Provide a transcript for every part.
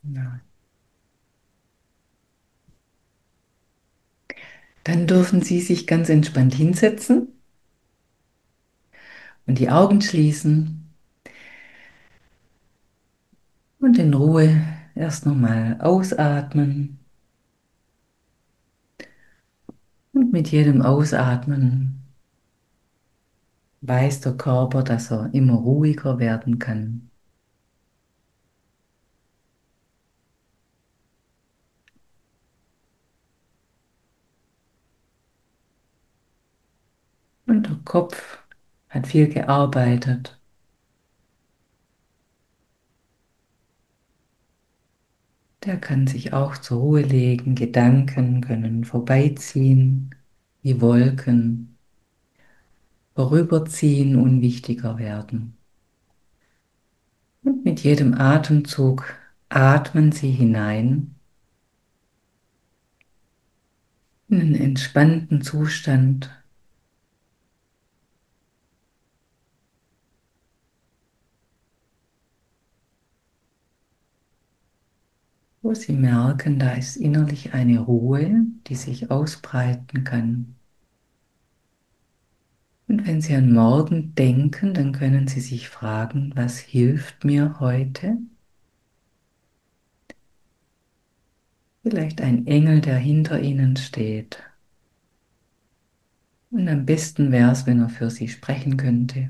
Ja. Dann dürfen Sie sich ganz entspannt hinsetzen und die Augen schließen und in Ruhe erst nochmal ausatmen. Und mit jedem Ausatmen weiß der Körper, dass er immer ruhiger werden kann. Und der Kopf hat viel gearbeitet. Der kann sich auch zur Ruhe legen. Gedanken können vorbeiziehen, wie Wolken, vorüberziehen, unwichtiger werden. Und mit jedem Atemzug atmen Sie hinein in einen entspannten Zustand, wo Sie merken, da ist innerlich eine Ruhe, die sich ausbreiten kann. Und wenn Sie an morgen denken, dann können Sie sich fragen, was hilft mir heute? Vielleicht ein Engel, der hinter Ihnen steht. Und am besten wäre es, wenn er für Sie sprechen könnte.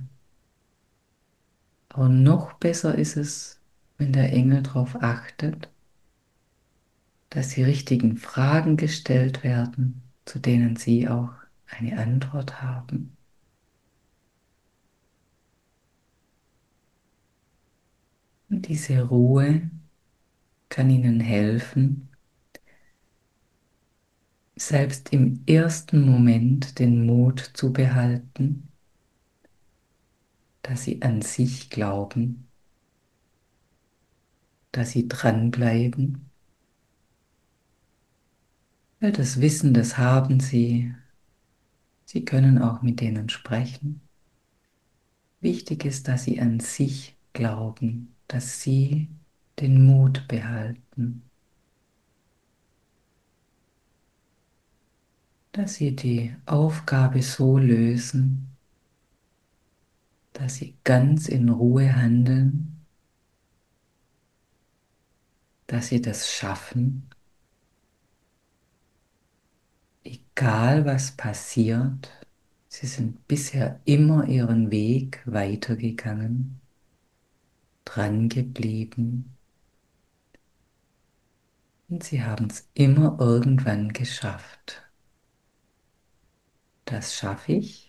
Aber noch besser ist es, wenn der Engel darauf achtet, dass die richtigen Fragen gestellt werden, zu denen Sie auch eine Antwort haben. Und diese Ruhe kann Ihnen helfen, selbst im ersten Moment den Mut zu behalten, dass Sie an sich glauben, dass Sie dranbleiben, weil das Wissen, das haben Sie. Sie können auch mit denen sprechen. Wichtig ist, dass Sie an sich glauben, dass Sie den Mut behalten, dass Sie die Aufgabe so lösen, dass Sie ganz in Ruhe handeln, dass Sie das schaffen, egal was passiert. Sie sind bisher immer Ihren Weg weitergegangen, dran geblieben und Sie haben es immer irgendwann geschafft. Das schaffe ich,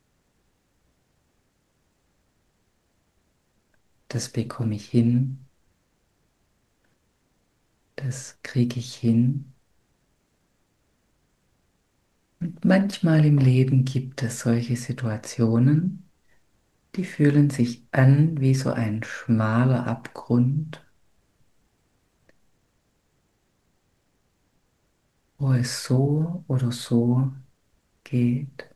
das bekomme ich hin, das kriege ich hin. Und manchmal im Leben gibt es solche Situationen, die fühlen sich an wie so ein schmaler Abgrund, wo es so oder so geht.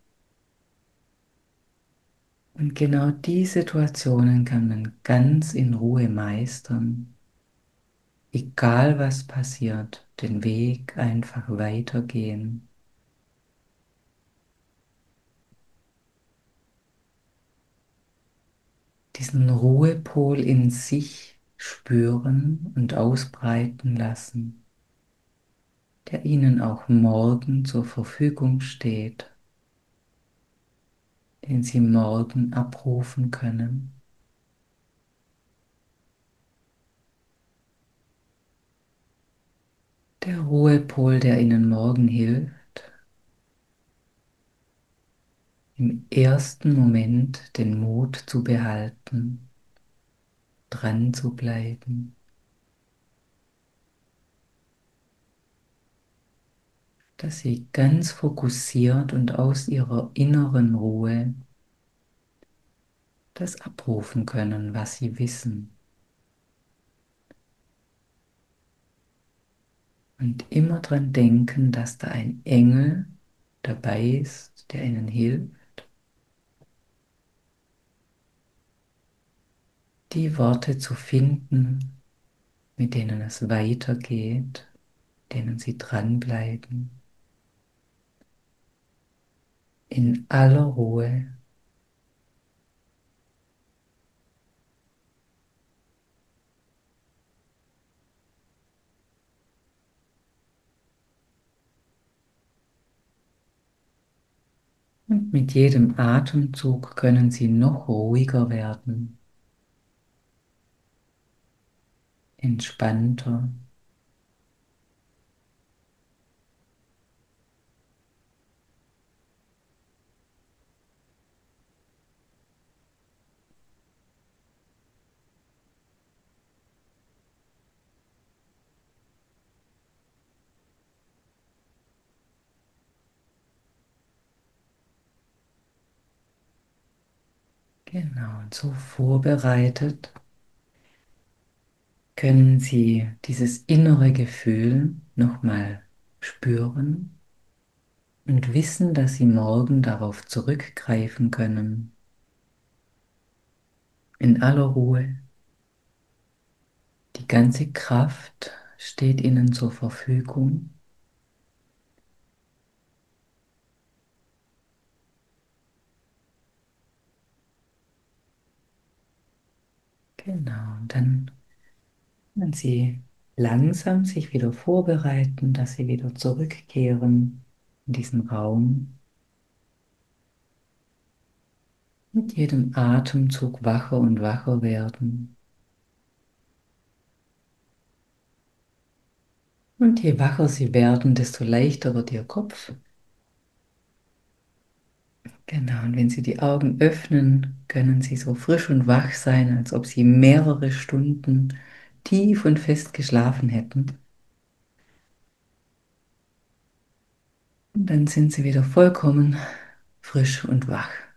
Und genau die Situationen kann man ganz in Ruhe meistern, egal was passiert, den Weg einfach weitergehen. Diesen Ruhepol in sich spüren und ausbreiten lassen, der Ihnen auch morgen zur Verfügung steht, den Sie morgen abrufen können. Der Ruhepol, der Ihnen morgen hilft, im ersten Moment den Mut zu behalten, dran zu bleiben, dass Sie ganz fokussiert und aus Ihrer inneren Ruhe das abrufen können, was Sie wissen. Und immer dran denken, dass da ein Engel dabei ist, der Ihnen hilft, die Worte zu finden, mit denen es weitergeht, denen Sie dranbleiben, in aller Ruhe. Und mit jedem Atemzug können Sie noch ruhiger werden, entspannter. Genau, und so vorbereitet können Sie dieses innere Gefühl nochmal spüren und wissen, dass Sie morgen darauf zurückgreifen können, in aller Ruhe. Die ganze Kraft steht Ihnen zur Verfügung. Genau, und dann können Sie langsam sich wieder vorbereiten, dass Sie wieder zurückkehren in diesen Raum. Mit jedem Atemzug wacher und wacher werden. Und je wacher Sie werden, desto leichter wird Ihr Kopf. Genau, und wenn Sie die Augen öffnen, können Sie so frisch und wach sein, als ob Sie mehrere Stunden tief und fest geschlafen hätten. Und dann sind Sie wieder vollkommen frisch und wach.